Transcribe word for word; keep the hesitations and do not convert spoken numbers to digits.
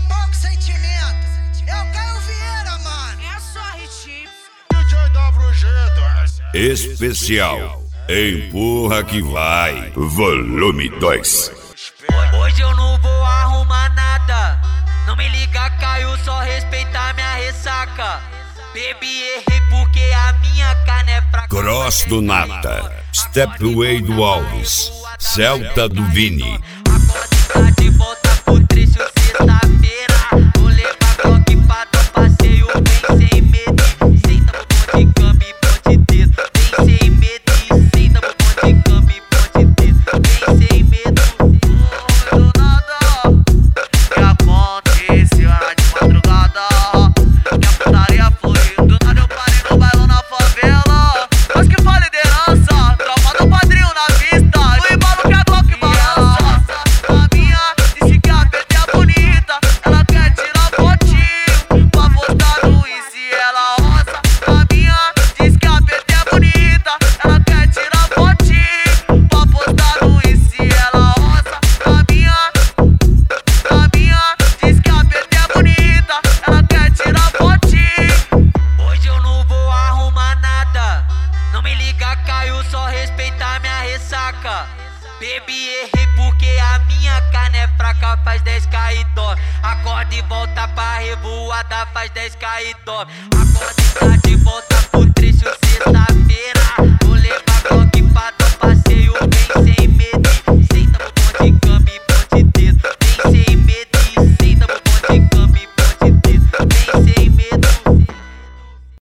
toca sentimento. É o Caio Vieira, mano. É só ritmo. D J W G dois. Especial Empurra que vai, volume dois. Hoje eu não vou arrumar nada. Não me liga, Caio, só respeitar minha ressaca. Bebi, errei porque a minha carne é fraca. Cross do Nata, Stepway do Alves, Celta do Vini. Acorda de volta pro trecho sexta-feira. Vou levar Glock pra dar passeio, vem sem medo. Senta no ponte de câmbio e ponte dedo. Vem sem medo, senta no ponte de câmbio e ponte dedo. Vem sem medo. Oi, do nada. Que aconteceu era de madrugada. Minha putaria foi do nada, eu parei no bailão na favela. Mas que fala liderança, tropa do padrinho na vista. O embalo que a Glock balança. A minha disse que a P T é bonita. Ela quer tirar fotinho pra postar no Insta e ela roça. A minha diz que a P T é bonita. Ela quer tirar fotinho pra postar no Insta e ela roça. A minha, a minha diz que a P T é bonita. Ela quer tirar fotinho. Hoje eu não vou arrumar nada. Não me liga, Caio, só respeitar minha ressaca. Bebi, errei porque a minha carne é fraca. Faz dez K e dorme. Acorda e volta pra revoada. Faz dez K e dorme. Acorda e tá de volta pro trecho sexta.